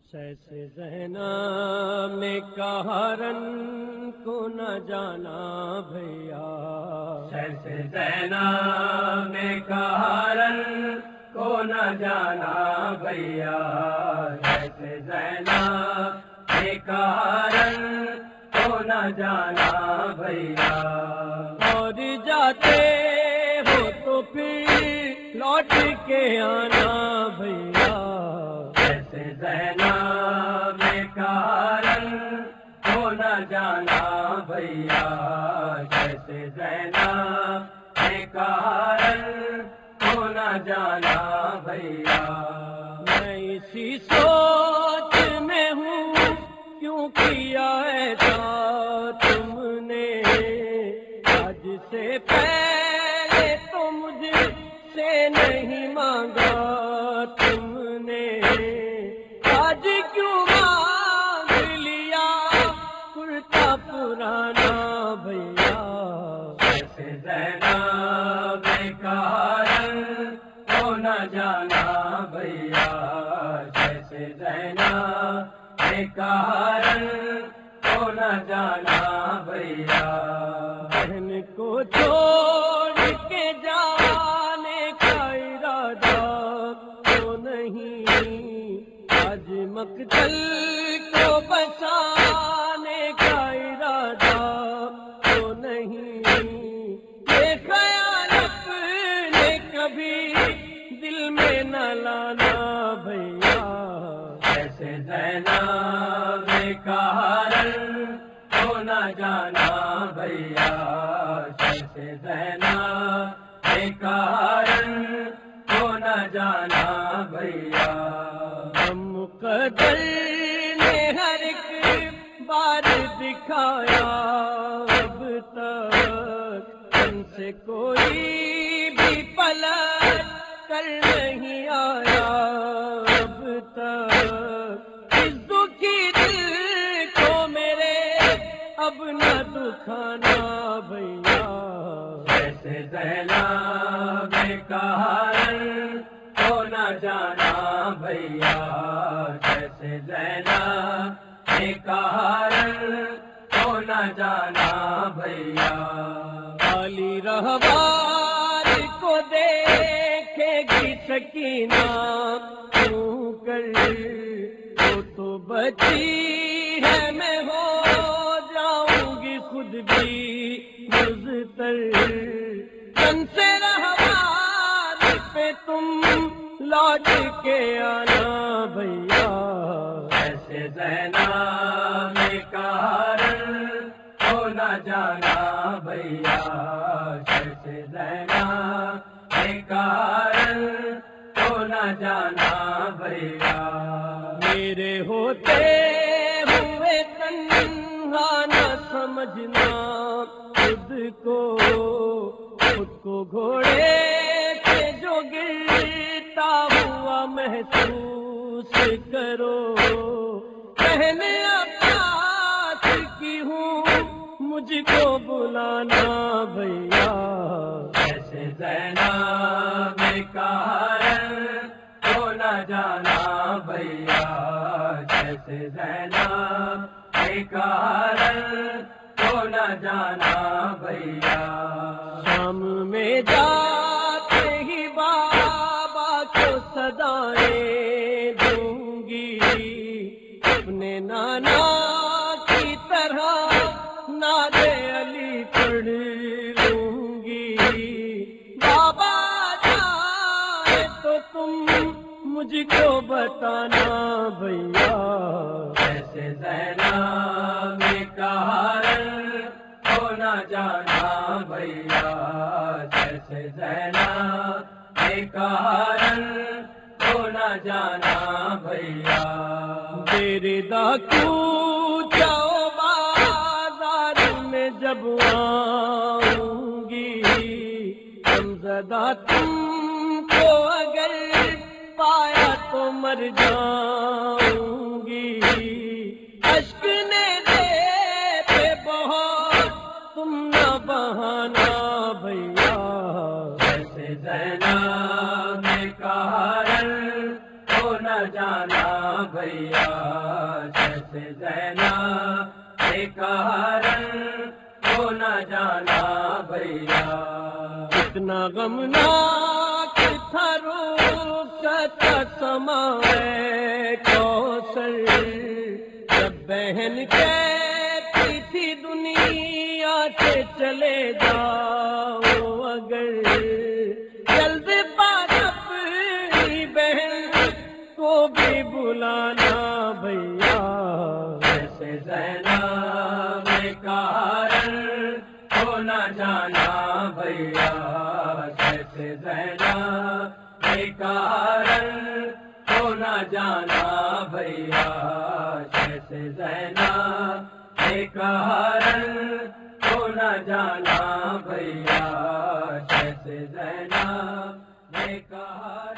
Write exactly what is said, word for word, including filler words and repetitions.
سیس زینب نے کہا رن کو نہ جانا بھیا، سیس زینب نے کہا رن کو نہ جانا بھیا، سیس زینب نے کہا رن کو نہ جانا بھیا، اور جاتے ہو تو پھر لوٹ کے آنا بھیا، سیس زینب نے کہا رن کو نہ جانا بھیا، سیس زینب نے کہا رن کو نہ جانا بھیا، میں اسی سوچ میں ہوں کیوں کیا ایسا تم نے، آج سے پہلے تو مجھ سے نہیں مانگا تم نے، آج کیوں مانگ لیا کرتا پرانا بھیا، سیس زینب نے کہا رن کو نہ جانا بھیا، سیس زینب نے کہا رن کو نہ جانا بھیا، بہن کو چھوڑ کے جانے کا ارادہ تو نہیں، آج مقتل کو بچانے کا ارادہ تو نہیں، یہ خیال اپنے کبھی دل میں نہ لانا بھیا، سیس زینب نے کہا رن کو نہ جانا بھیا، سیس زینب نے کہا رن کو نہ جانا بھیا، ہم قدر نے ہر ایک بار دکھایا، اب تک ہم سے کوئی بھی پلٹ کر نہیں آیا، اب تک اس دکھی دل کو میرے اب نہ دکھانا بھیا، سیس زینب نے کہا رن کو نہ جانا بھیا، سیس زینب نے کہا رن کو نہ جانا بھیا، علی رہبار کو دیکھے گی سکینہ کیوں کر، وہ تو بچی ہے میں ہو جاؤں گی خود بھی مضطر، تن سے رہبار پہ تم لوٹ کے آنا بھیا، سیس زینب نے کہا رن کو نہ جانا بھیا، سیس زینب نے کہا رن کو نہ جانا بھیا، میرے ہوتے ہوئے تنہا نہ سمجھنا خود کو، خود کو گھوڑے سے جو گرتا ہوا محسوس کرو، بہن عباس کی ہوں مجھ کو بلانا بھیا، سیس زینب نے کہا رن کو نہ جانا بھیا، سیس زینب نے کہا رن کو نہ جانا بھیا، شام میں جاتے ہی بابا کو صدائیں دوں گی، اپنے نانا کی طرح ناد علی پڑھ لوں گی، بابا جائے تو تم مجھ کو بتانا بھیا، سیس زینب نے کہا رن کو نہ جانا بھیا، سیس زینب نے کہا رن کو نہ جانا بھیا، دیر دا کیوں جاؤ بازار میں جب آؤں گی، غمزدہ تم کو اگر پایا تو مر جاؤں گی، اشک نے دے پہ بہت تم نہ بہانا بھیا، سیس زینب نے کہا رن کو نہ جانا بھیا جیسے زینب ایک ہارن کو نہ جانا بھیا اتنا غمناک تھا روکتا سمائے کوثر جب بہن کہتی تھی دنیا سے چلے جاؤ اگر جلد باز اپنی بہن کو بھی بلانا بھیا جیسے زینب ایک ہارن کو نہ جانا بھیا جیسے زینب ایک ہارن کو نہ جانا بھیا جیسے زینب ایک ہارن کو نہ جانا بھیا جیسے زینب ایک ہارن